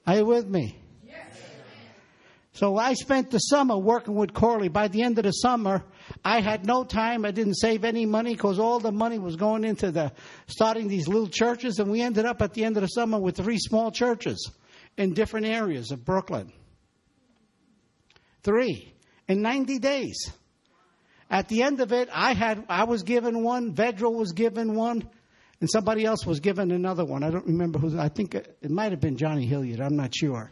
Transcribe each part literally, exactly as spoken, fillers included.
Are you with me? So I spent the summer working with Corley. By the end of the summer, I had no time. I didn't save any money because all the money was going into the starting these little churches. And we ended up at the end of the summer with three small churches in different areas of Brooklyn. Three in ninety days. At the end of it, I had I was given one. Vedral was given one. And somebody else was given another one. I don't remember who. I think it might have been Johnny Hilliard. I'm not sure.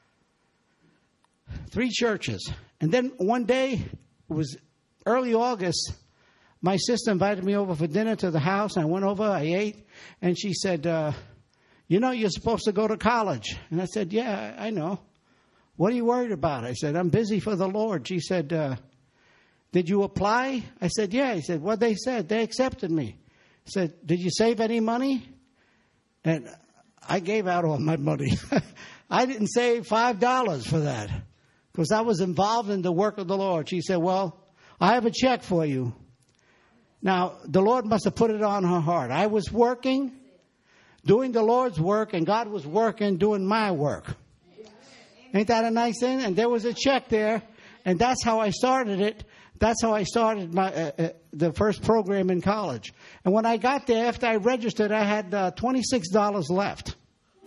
Three churches. And then one day, it was early August, my sister invited me over for dinner to the house. I went over, I ate, and she said, uh, you know, you're supposed to go to college. And I said, yeah, I know. What are you worried about? I said, I'm busy for the Lord. She said, uh, did you apply? I said, yeah. He said, what they said? They accepted me. I said, did you save any money? And I gave out all my money. I didn't save five dollars for that. Because I was involved in the work of the Lord. She said, well, I have a check for you. Now, the Lord must have put it on her heart. I was working, doing the Lord's work, and God was working, doing my work. Ain't that a nice thing? And there was a check there, and that's how I started it. That's how I started my uh, uh, the first program in college. And when I got there, after I registered, I had uh, twenty-six dollars left.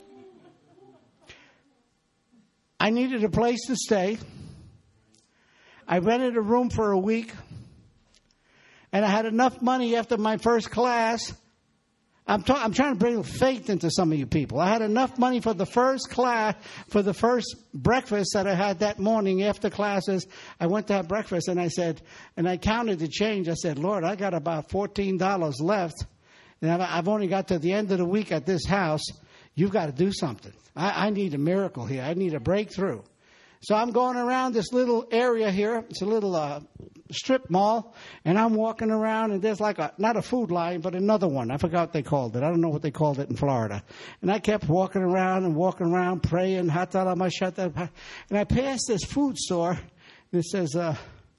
I needed a place to stay. I rented a room for a week. And I had enough money after my first class. I'm, ta- I'm trying to bring faith into some of you people. I had enough money for the first class, for the first breakfast that I had that morning after classes. I went to have breakfast and I said, and I counted the change. I said, Lord, I got about fourteen dollars left. And I've only got to the end of the week at this house. You've got to do something. I, I need a miracle here. I need a breakthrough. So I'm going around this little area here. It's a little uh, strip mall. And I'm walking around, and there's like a, not a food line, but another one. I forgot what they called it. I don't know what they called it in Florida. And I kept walking around and walking around, praying. And I passed this food store. And it says, uh,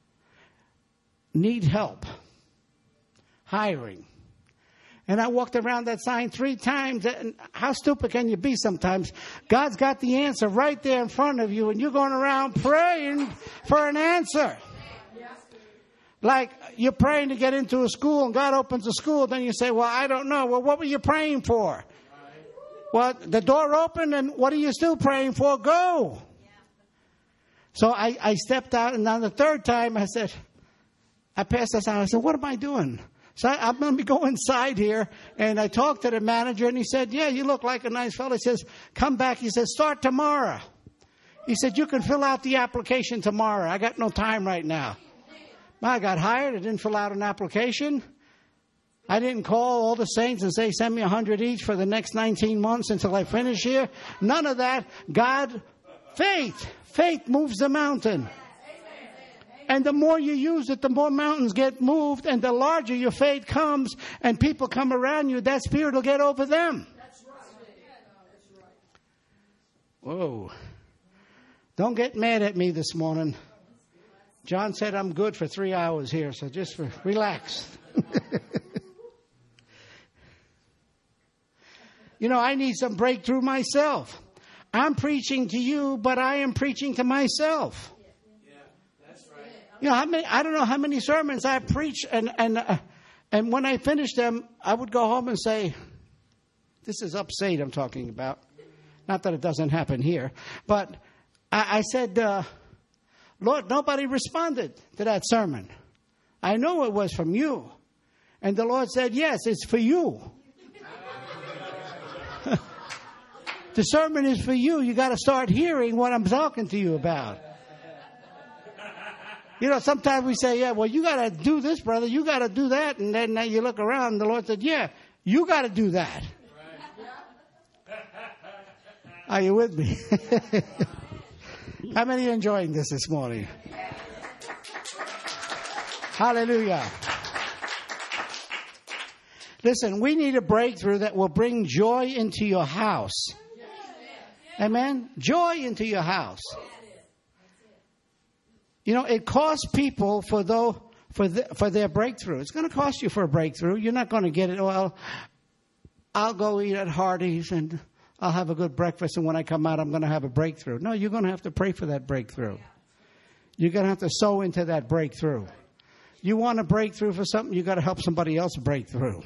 need help. Hiring. And I walked around that sign three times. And how stupid can you be sometimes? God's got the answer right there in front of you, and you're going around praying for an answer. Like you're praying to get into a school, and God opens a school. Then you say, well, I don't know. Well, what were you praying for? Well, the door opened, and what are you still praying for? Go. So I, I stepped out, and on the third time, I said, I passed that sign. I said, what am I doing? So I, I'm going to go inside here, and I talked to the manager, and he said, yeah, you look like a nice fellow. He says, come back. He says, start tomorrow. He said, you can fill out the application tomorrow. I got no time right now. I got hired. I didn't fill out an application. I didn't call all the saints and say, send me a hundred each for the next nineteen months until I finish here. None of that. God, faith. Faith moves the mountain. And the more you use it, the more mountains get moved, and the larger your faith comes, and people come around you, that spirit will get over them. That's right. Whoa. Don't get mad at me this morning. John said I'm good for three hours here, so just relax. You know, I need some breakthrough myself. I'm preaching to you, but I am preaching to myself. You know, how many, I don't know how many sermons I preach, and and uh, and when I finish them, I would go home and say, this is upstate I'm talking about. Not that it doesn't happen here. But I, I said, uh, Lord, nobody responded to that sermon. I know it was from you. And the Lord said, yes, it's for you. The sermon is for you. You got to start hearing what I'm talking to you about. You know, sometimes we say, yeah, well, you got to do this, brother. You got to do that. And then uh, you look around and the Lord said, yeah, you got to do that. Right. Are you with me? How many are enjoying this this morning? Hallelujah. Listen, we need a breakthrough that will bring joy into your house. Amen? Joy into your house. You know, it costs people for though for the, for their breakthrough. It's going to cost you for a breakthrough. You're not going to get it. Well, I'll go eat at Hardee's and I'll have a good breakfast, and when I come out, I'm going to have a breakthrough. No, you're going to have to pray for that breakthrough. You're going to have to sow into that breakthrough. You want a breakthrough for something, you got to help somebody else break through.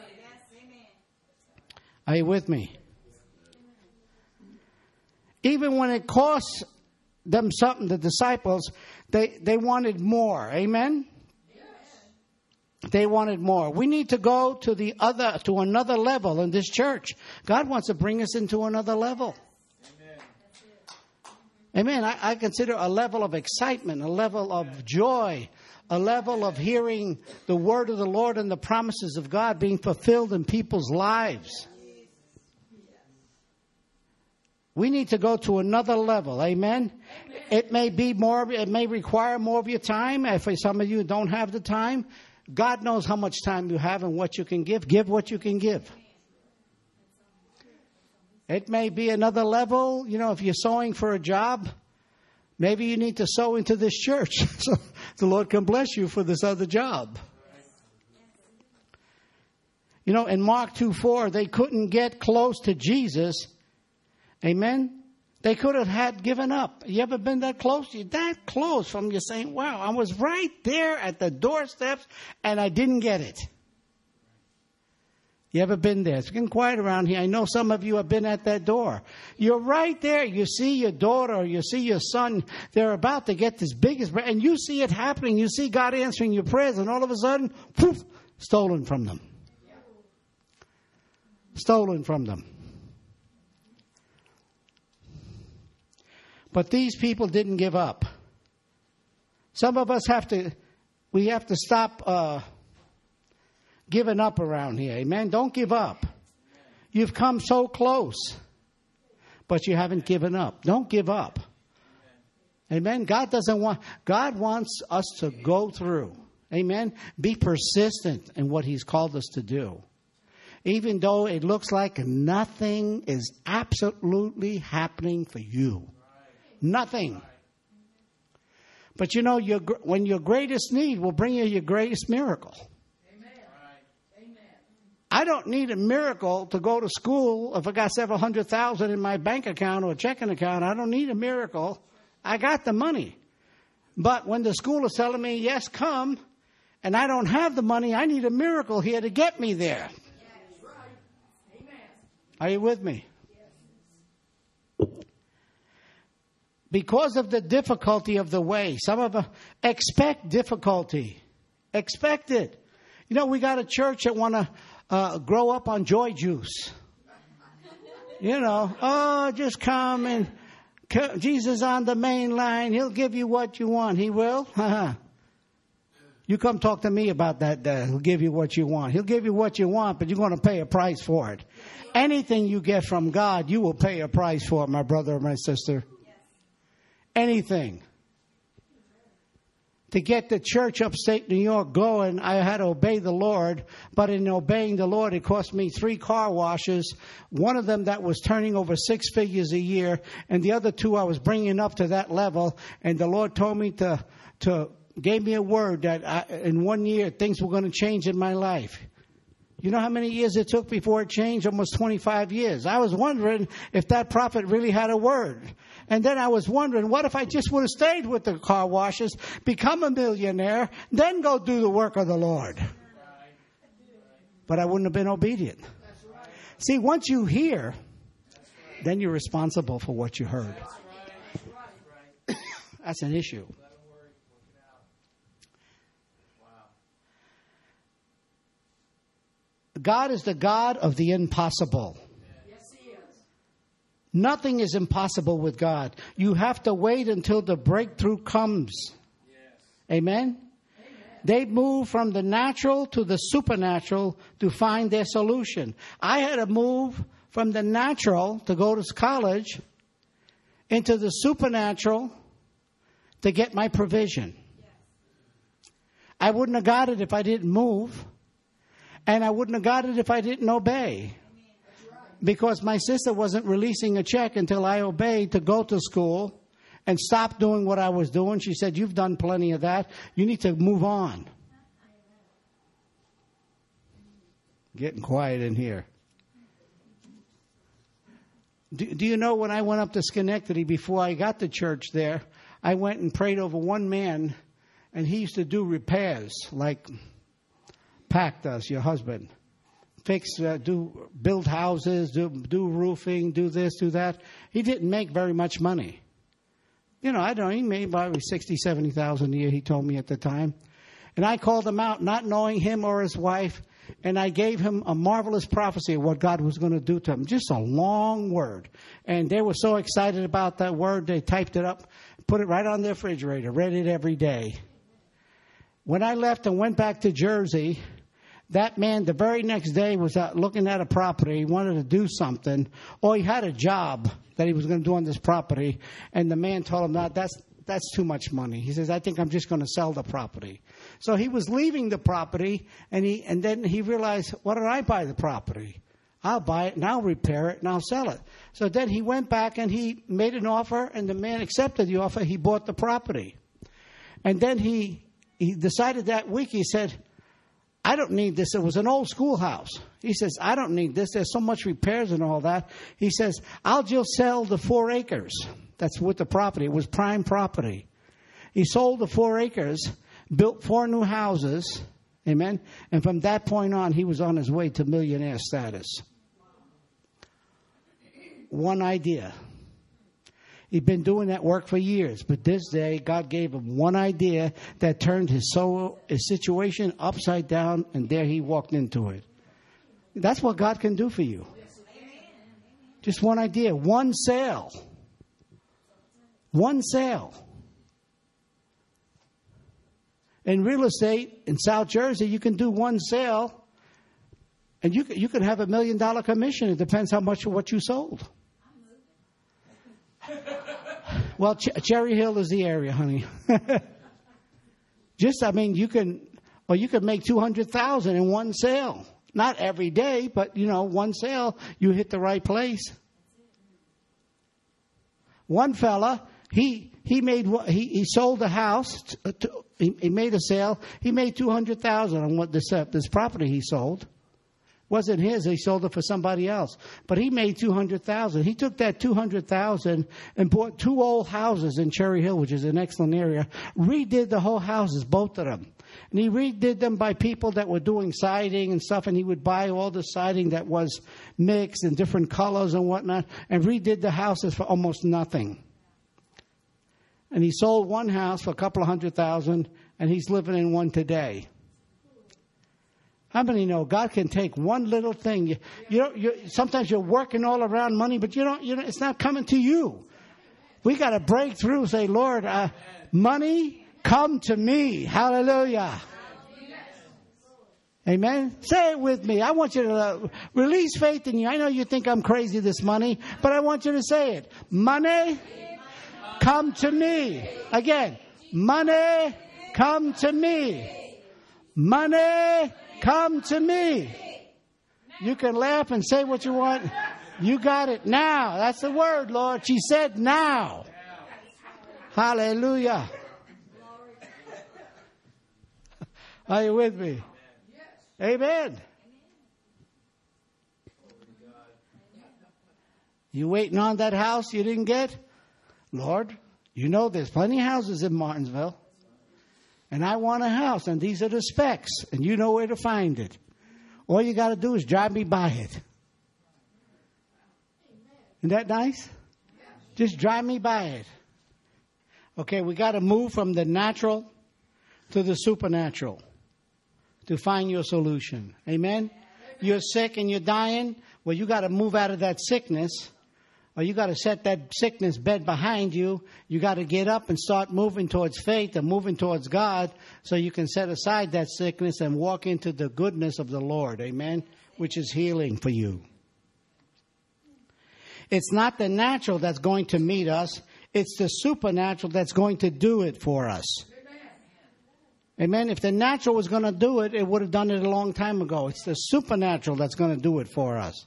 Are you with me? Even when it costs them something, the disciples, they, they wanted more. Amen? They wanted more. We need to go to the other, to another level in this church. God wants to bring us into another level. Amen. Amen. I, I consider a level of excitement, a level of joy, a level of hearing the word of the Lord and the promises of God being fulfilled in people's lives. We need to go to another level. Amen. Amen. It may be more, it may require more of your time. If some of you don't have the time, God knows how much time you have and what you can give. Give what you can give. It may be another level. You know, if you're sowing for a job, maybe you need to sow into this church so the Lord can bless you for this other job. You know, in Mark two four, they couldn't get close to Jesus. Amen. They could have had given up. You ever been that close? You're that close from you saying, wow, I was right there at the doorsteps and I didn't get it. You ever been there? It's getting quiet around here. I know some of you have been at that door. You're right there. You see your daughter or you see your son. They're about to get this biggest, and you see it happening. You see God answering your prayers, and all of a sudden, poof, stolen from them. Stolen from them. But these people didn't give up. Some of us have to, we have to stop uh, giving up around here. Amen. Don't give up. You've come so close, but you haven't given up. Don't give up. Amen. God doesn't want, God wants us to go through. Amen. Be persistent in what He's called us to do. Even though it looks like nothing is absolutely happening for you. Nothing. But you know, your, when your greatest need will bring you your greatest miracle. Amen. Amen. I don't need a miracle to go to school if I got several hundred thousand in my bank account or a checking account. I don't need a miracle. I got the money. But when the school is telling me, yes, come, and I don't have the money, I need a miracle here to get me there. Yes. Right. Amen. Are you with me? Because of the difficulty of the way, some of us expect difficulty. Expect it. You know, we got a church that want to uh, grow up on joy juice. You know, oh, just come and c- Jesus on the main line. He'll give you what you want. He will. You come talk to me about that. Uh, he'll give you what you want. He'll give you what you want, but you're going to pay a price for it. Anything you get from God, you will pay a price for it, my brother or my sister. Anything. To get the church upstate New York going, I had to obey the Lord. But in obeying the Lord, it cost me three car washes. One of them that was turning over six figures a year. And the other two I was bringing up to that level. And the Lord told me to, to gave me a word that I, in one year things were going to change in my life. You know how many years it took before it changed? Almost twenty-five years. I was wondering if that prophet really had a word. And then I was wondering, what if I just would have stayed with the car washes, become a millionaire, then go do the work of the Lord? But I wouldn't have been obedient. See, once you hear, then you're responsible for what you heard. That's an issue. God is the God of the impossible. Yes, He is. Nothing is impossible with God. You have to wait until the breakthrough comes. Yes. Amen? Amen? They move from the natural to the supernatural to find their solution. I had to move from the natural to go to college into the supernatural to get my provision. Yes. I wouldn't have got it if I didn't move. And I wouldn't have got it if I didn't obey. Because my sister wasn't releasing a check until I obeyed to go to school and stop doing what I was doing. She said, you've done plenty of that. You need to move on. Getting quiet in here. Do, do you know when I went up to Schenectady before I got to church there, I went and prayed over one man, and he used to do repairs like Pac does, your husband. Fix, uh, do, build houses, do, do roofing, do this, do that. He didn't make very much money. You know, I don't know, he made probably sixty, seventy thousand a year, he told me at the time. And I called him out, not knowing him or his wife, and I gave him a marvelous prophecy of what God was going to do to him. Just a long word. And they were so excited about that word, they typed it up, put it right on their refrigerator, read it every day. When I left and went back to Jersey, that man, the very next day, was out looking at a property. He wanted to do something. Or he had a job that he was going to do on this property. And the man told him, no, that's, that's too much money. He says, I think I'm just going to sell the property. So he was leaving the property, and he and then he realized, why don't I buy the property? I'll buy it, and I'll repair it, and I'll sell it. So then he went back, and he made an offer, and the man accepted the offer. He bought the property. And then he he decided that week, he said, I don't need this. It was an old schoolhouse. He says, I don't need this. There's so much repairs and all that. He says, I'll just sell the four acres. That's with the property. It was prime property. He sold the four acres, built four new houses. Amen. And from that point on, he was on his way to millionaire status. One idea. He'd been doing that work for years, but this day God gave him one idea that turned his soul, his situation upside down, and there he walked into it. That's what God can do for you. Just one idea, one sale. One sale. In real estate in South Jersey, you can do one sale, and you you can have a million dollar commission. It depends how much of what you sold. Well, Ch- Cherry Hill is the area, honey. Just, I mean, you can, or you could make two hundred thousand in one sale. Not every day, but you know, one sale, you hit the right place. One fella, he he made he he sold a house. To, to, he, he made a sale. He made two hundred thousand on what this uh, this property he sold. Wasn't his. He sold it for somebody else. But he made two hundred thousand. He took that two hundred thousand and bought two old houses in Cherry Hill, which is an excellent area. Redid the whole houses, both of them. And he redid them by people that were doing siding and stuff. And he would buy all the siding that was mixed in different colors and whatnot, and redid the houses for almost nothing. And he sold one house for a couple of hundred thousand, and he's living in one today. How many know God can take one little thing? You, you know, you, sometimes you're working all around money, but you don't. You know, it's not coming to you. We got to break through. Say, Lord, uh, money, come to me. Hallelujah. Amen. Say it with me. I want you to uh, release faith in you. I know you think I'm crazy this money, but I want you to say it. Money, come to me. Again, money, come to me. Money, come to me. You can laugh and say what you want. You got it now. That's the word, Lord. She said now. Hallelujah. Are you with me? Amen. You waiting on that house you didn't get? Lord, you know there's plenty of houses in Martinsville. And I want a house, and these are the specs, and you know where to find it. All you got to do is drive me by it. Isn't that nice? Just drive me by it. Okay, we got to move from the natural to the supernatural to find your solution. Amen? You're sick and you're dying. Well, you got to move out of that sickness. Or you got to set that sickness bed behind you. You got to get up and start moving towards faith and moving towards God so you can set aside that sickness and walk into the goodness of the Lord. Amen? Which is healing for you. It's not the natural that's going to meet us. It's the supernatural that's going to do it for us. Amen? If the natural was going to do it, it would have done it a long time ago. It's the supernatural that's going to do it for us.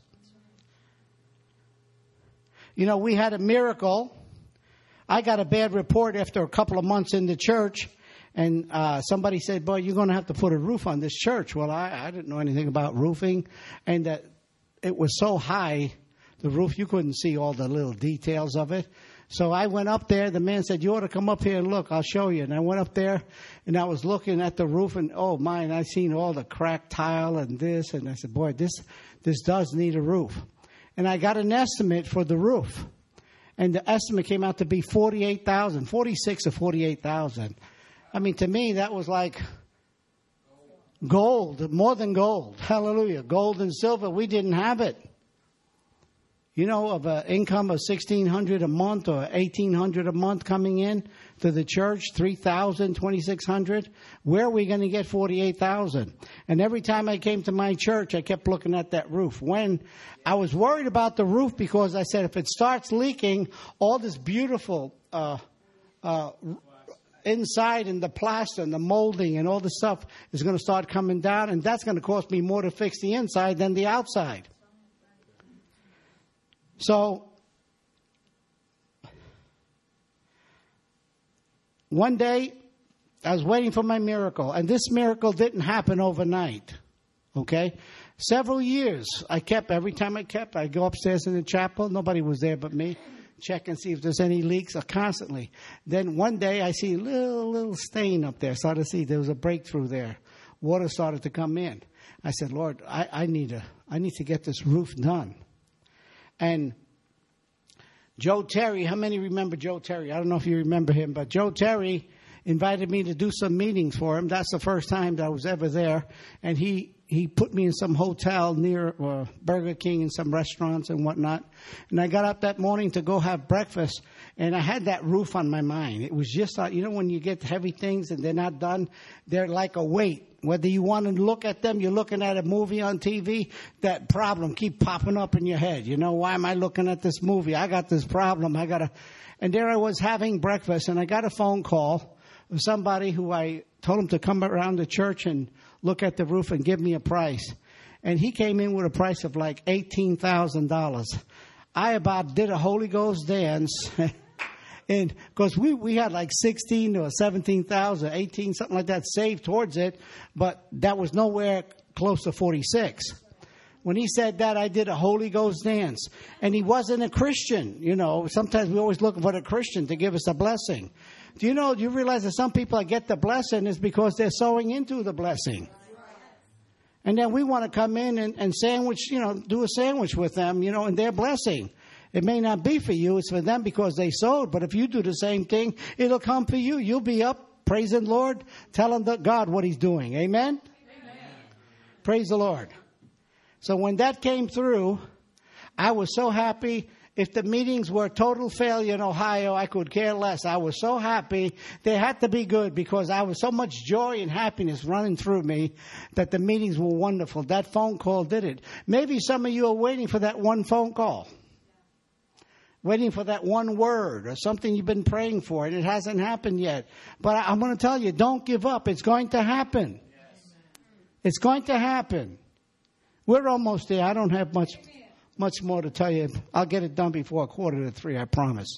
You know, we had a miracle. I got a bad report after a couple of months in the church. And uh, somebody said, boy, you're going to have to put a roof on this church. Well, I, I didn't know anything about roofing. And that it was so high, the roof. You couldn't see all the little details of it. So I went up there. The man said, you ought to come up here and look. I'll show you. And I went up there, and I was looking at the roof, and, oh, my, and I seen all the cracked tile and this. And I said, boy, this this does need a roof. And I got an estimate for the roof. And the estimate came out to be forty-eight thousand dollars, forty-six or forty-eight thousand dollars. I mean, to me, that was like gold, more than gold. Hallelujah. Gold and silver. We didn't have it. You know, of an income of sixteen hundred dollars a month or eighteen hundred dollars a month coming in to the church, three thousand dollars, twenty-six hundred dollars, where are we going to get forty-eight thousand dollars? And every time I came to my church, I kept looking at that roof. When I was worried about the roof because I said, if it starts leaking, all this beautiful uh, uh, inside and the plaster and the molding and all the stuff is going to start coming down, and that's going to cost me more to fix the inside than the outside. So, one day, I was waiting for my miracle, and this miracle didn't happen overnight, okay? Several years, I kept, every time I kept, I'd go upstairs in the chapel, nobody was there but me, check and see if there's any leaks, or constantly. Then one day, I see a little, little stain up there, started to see there was a breakthrough there. Water started to come in. I said, Lord, I, I need a, I need to get this roof done. And Joe Terry, how many remember Joe Terry? I don't know if you remember him, but Joe Terry invited me to do some meetings for him. That's the first time that I was ever there. And he, he put me in some hotel near uh, Burger King and some restaurants and whatnot. And I got up that morning to go have breakfast, and I had that roof on my mind. It was just, uh, you know, when you get heavy things and they're not done, they're like a weight. Whether you want to look at them, you're looking at a movie on T V, that problem keep popping up in your head. You know, why am I looking at this movie? I got this problem. I got to. And there I was having breakfast, and I got a phone call of somebody who I told him to come around the church and look at the roof and give me a price. And he came in with a price of like eighteen thousand dollars. I about did a Holy Ghost dance. And because we, we had like sixteen or seventeen thousand, eighteen, something like that saved towards it, but that was nowhere close to forty-six. When he said that, I did a Holy Ghost dance. And he wasn't a Christian. You know, sometimes we always look for a Christian to give us a blessing. Do you know, do you realize that some people that get the blessing is because they're sowing into the blessing? And then we want to come in and, and sandwich, you know, do a sandwich with them, you know, and their blessing. It may not be for you. It's for them because they sowed. But if you do the same thing, it'll come for you. You'll be up praising the Lord, telling the God what he's doing. Amen? Amen? Praise the Lord. So when that came through, I was so happy. If the meetings were a total failure in Ohio, I could care less. I was so happy. They had to be good because I was so much joy and happiness running through me that the meetings were wonderful. That phone call did it. Maybe some of you are waiting for that one phone call. Waiting for that one word or something you've been praying for, and it hasn't happened yet. But I'm going to tell you, don't give up. It's going to happen. Yes. It's going to happen. We're almost there. I don't have much much more to tell you. I'll get it done before a quarter to three, I promise.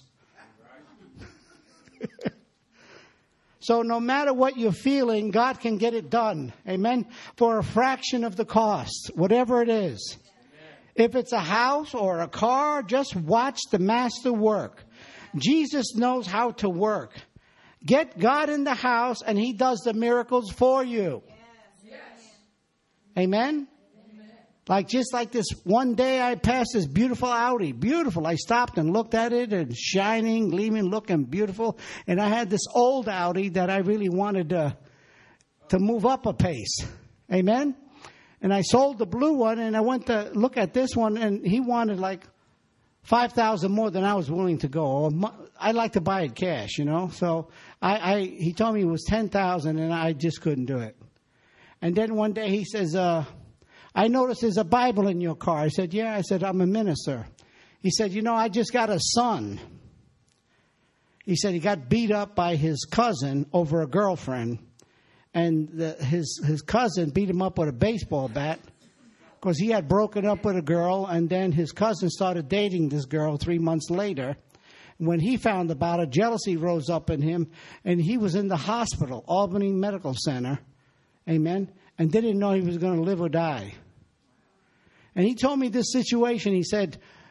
So no matter what you're feeling, God can get it done. Amen? For a fraction of the cost, whatever it is. If it's a house or a car, just watch the master work. Jesus knows how to work. Get God in the house and he does the miracles for you. Yes. Yes. Amen? Amen? Like just like this one day I passed this beautiful Audi. Beautiful. I stopped and looked at it and shining, gleaming, looking beautiful. And I had this old Audi that I really wanted to, to move up a pace. Amen? And I sold the blue one, and I went to look at this one, and he wanted like five thousand more than I was willing to go. I like to buy it cash, you know. So I, I he told me it was ten thousand, and I just couldn't do it. And then one day he says, uh, "I noticed there's a Bible in your car." I said, "Yeah." I said, "I'm a minister." He said, "You know, I just got a son." He said he got beat up by his cousin over a girlfriend. And the, his his cousin beat him up with a baseball bat because he had broken up with a girl. And then his cousin started dating this girl three months later. When he found about it, jealousy rose up in him. And he was in the hospital, Albany Medical Center. Amen. And didn't know he was going to live or die. And he told me this situation. He said,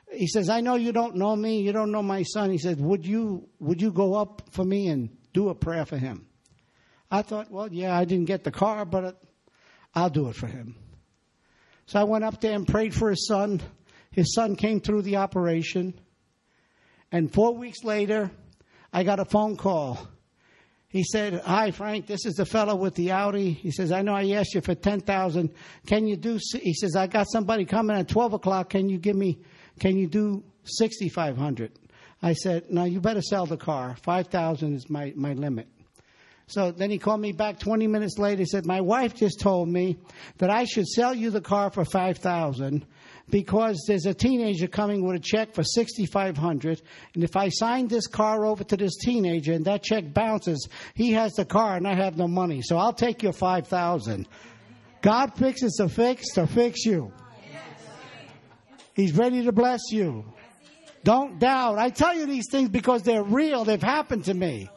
he says, I know you don't know me. You don't know my son. He said, would you, would you go up for me and do a prayer for him? I thought, well, yeah, I didn't get the car, but I'll do it for him. So I went up there and prayed for his son. His son came through the operation. And four weeks later, I got a phone call. He said, hi, Frank, this is the fellow with the Audi. He says, I know I asked you for ten thousand dollars. Can you do, he says, I got somebody coming at twelve o'clock. Can you give me, can you do sixty-five hundred dollars? I said, no, you better sell the car. five thousand dollars is my, my limit. So then he called me back twenty minutes later. He said, my wife just told me that I should sell you the car for five thousand dollars because there's a teenager coming with a check for sixty-five hundred dollars. And if I sign this car over to this teenager and that check bounces, he has the car and I have no money. So I'll take your five thousand dollars. God fixes a fix to fix you. He's ready to bless you. Don't doubt. I tell you these things because they're real. They've happened to me.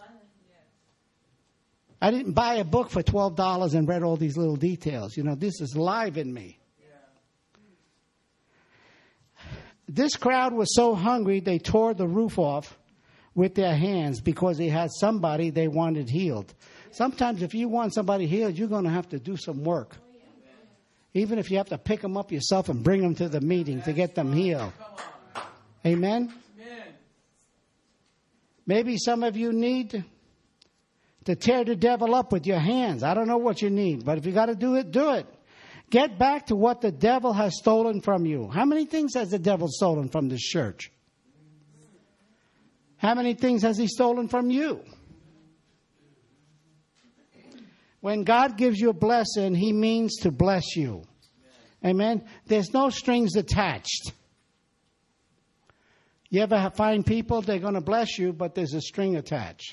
I didn't buy a book for twelve dollars and read all these little details. You know, this is live in me. This crowd was so hungry, they tore the roof off with their hands because they had somebody they wanted healed. Sometimes if you want somebody healed, you're going to have to do some work. Even if you have to pick them up yourself and bring them to the meeting to get them healed. Amen? Maybe some of you need to tear the devil up with your hands. I don't know what you need, but if you got to do it, do it. Get back to what the devil has stolen from you. How many things has the devil stolen from this church? How many things has he stolen from you? When God gives you a blessing, he means to bless you. Amen? There's no strings attached. You ever find people, they're going to bless you, but there's a string attached.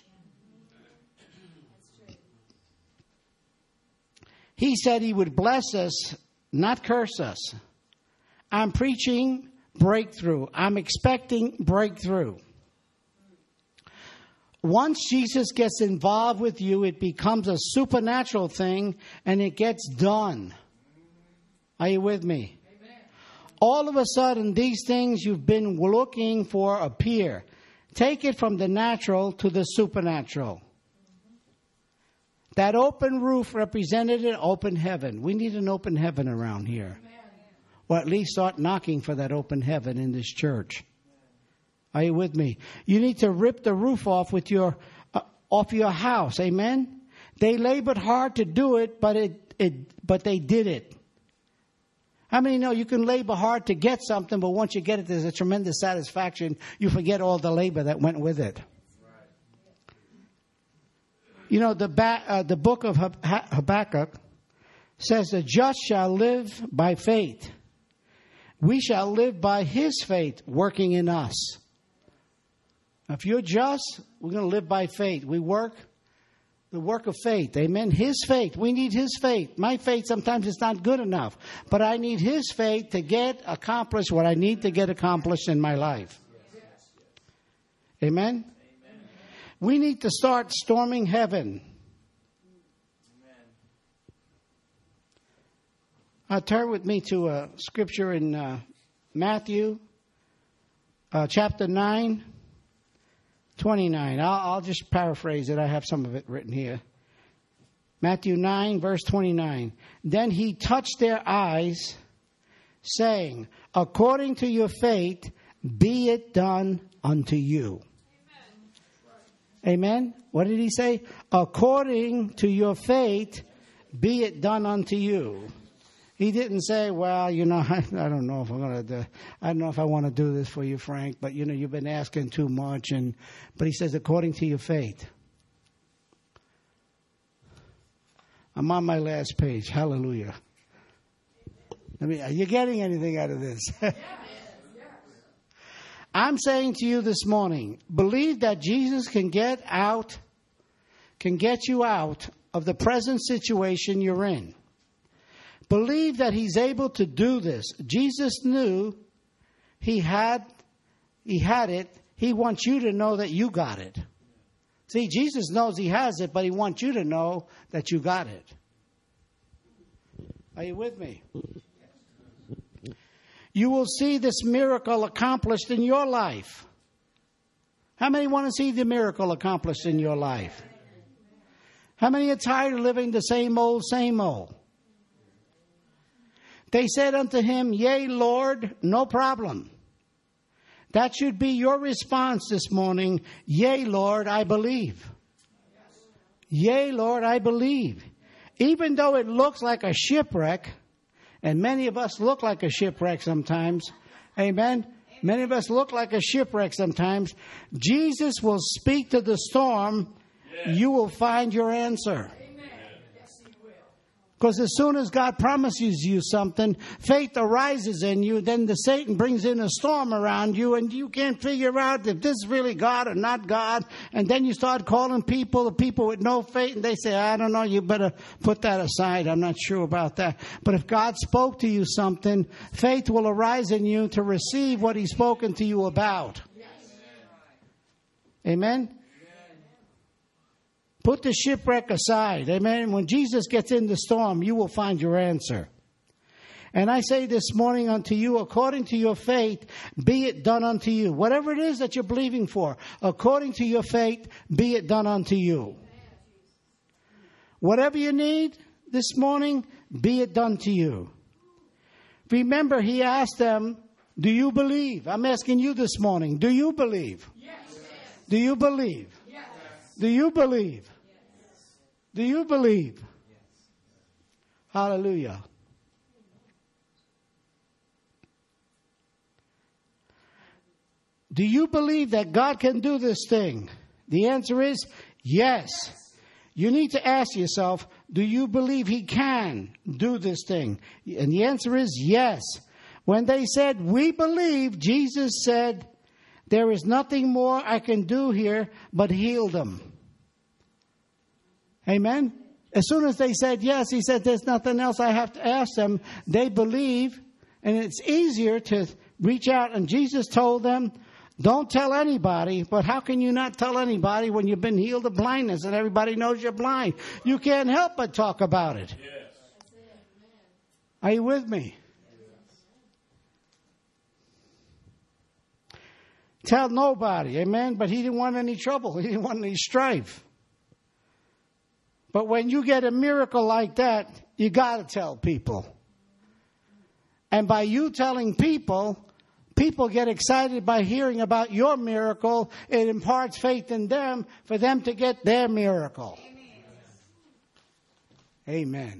He said he would bless us, not curse us. I'm preaching breakthrough. I'm expecting breakthrough. Once Jesus gets involved with you, it becomes a supernatural thing and it gets done. Are you with me? Amen. All of a sudden, these things you've been looking for appear. Take it from the natural to the supernatural. That open roof represented an open heaven. We need an open heaven around here. Amen. Or at least start knocking for that open heaven in this church. Are you with me? You need to rip the roof off with your uh, off your house. Amen. They labored hard to do it, but it it but they did it. How many know you can labor hard to get something, but once you get it, there's a tremendous satisfaction. You forget all the labor that went with it. You know, the ba- uh, the book of Habakkuk says the just shall live by faith. We shall live by his faith working in us. If you're just, we're going to live by faith. We work the work of faith. Amen. His faith. We need his faith. My faith sometimes is not good enough. But I need his faith to get accomplished what I need to get accomplished in my life. Amen. We need to start storming heaven. Uh, turn with me to a scripture in uh, Matthew uh, chapter nine, twenty-nine. I'll, I'll just paraphrase it. I have some of it written here. Matthew nine, verse twenty-nine. Then he touched their eyes, saying, according to your faith, be it done unto you. Amen. What did he say? According to your faith, be it done unto you. He didn't say, well, you know, I, I don't know if I'm going to, I don't know if I want to do this for you, Frank, but, you know, you've been asking too much. And but he says, according to your faith. I'm on my last page. Hallelujah. I mean, are you getting anything out of this? I'm saying to you this morning, believe that Jesus can get out, can get you out of the present situation you're in. Believe that he's able to do this. Jesus knew he had, he had it. He wants you to know that you got it. See, Jesus knows he has it, but he wants you to know that you got it. Are you with me? you will see this miracle accomplished in your life. How many want to see the miracle accomplished in your life? How many are tired of living the same old, same old? They said unto him, Yea, Lord, no problem. That should be your response this morning. Yea, Lord, I believe. Yea, Lord, I believe. Even though it looks like a shipwreck, and many of us look like a shipwreck sometimes. Amen. Many of us look like a shipwreck sometimes. Jesus will speak to the storm. Yes. You will find your answer. Because as soon as God promises you something, faith arises in you. Then the Satan brings in a storm around you, and you can't figure out if this is really God or not God. And then you start calling people, the people with no faith, and they say, I don't know, you better put that aside. I'm not sure about that. But if God spoke to you something, faith will arise in you to receive what He's spoken to you about. Yes. Amen? Put the shipwreck aside. Amen. When Jesus gets in the storm, you will find your answer. And I say this morning unto you, according to your faith, be it done unto you. Whatever it is that you're believing for, according to your faith, be it done unto you. Whatever you need this morning, be it done to you. Remember, he asked them, do you believe? I'm asking you this morning, do you believe? Yes. Do you believe? Yes. Do you believe? Do you believe? Yes. Hallelujah. Do you believe that God can do this thing? The answer is yes. You need to ask yourself, do you believe He can do this thing? And the answer is yes. When they said, we believe, Jesus said, there is nothing more I can do here but heal them. Amen. As soon as they said yes, He said, there's nothing else I have to ask them. They believe, and it's easier to reach out. And Jesus told them, don't tell anybody. But how can you not tell anybody when you've been healed of blindness and everybody knows you're blind? You can't help but talk about it. Yes. Are you with me? Yes. Tell nobody. Amen. But He didn't want any trouble. He didn't want any strife. But when you get a miracle like that, you got to tell people. And by you telling people, people get excited by hearing about your miracle. It imparts faith in them for them to get their miracle. Amen. Amen.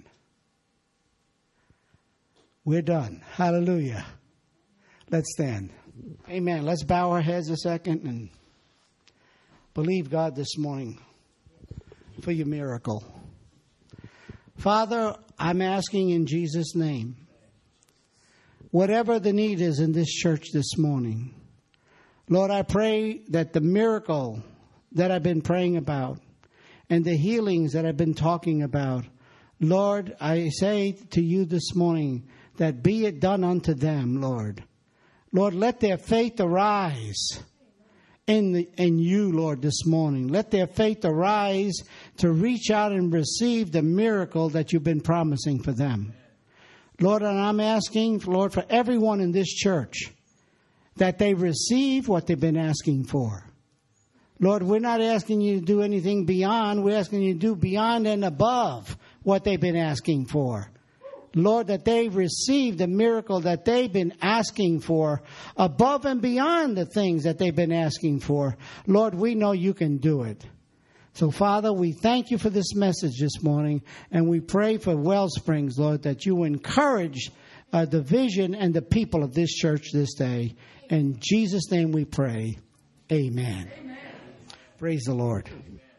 We're done. Hallelujah. Let's stand. Amen. Let's bow our heads a second and believe God this morning for your miracle. Father, I'm asking in Jesus' name, whatever the need is in this church this morning, Lord, I pray that the miracle that I've been praying about and the healings that I've been talking about, Lord, I say to you this morning that be it done unto them, Lord. Lord, let their faith arise in the, in you, Lord, this morning. Let their faith arise to reach out and receive the miracle that you've been promising for them. Lord, and I'm asking, Lord, for everyone in this church that they receive what they've been asking for. Lord, we're not asking you to do anything beyond. We're asking you to do beyond and above what they've been asking for. Lord, that they receive the miracle that they've been asking for above and beyond the things that they've been asking for. Lord, we know you can do it. So, Father, we thank you for this message this morning, and we pray for Wellsprings, Lord, that you encourage uh, the vision and the people of this church this day. In Jesus' name we pray. Amen. Amen. Praise the Lord. Amen.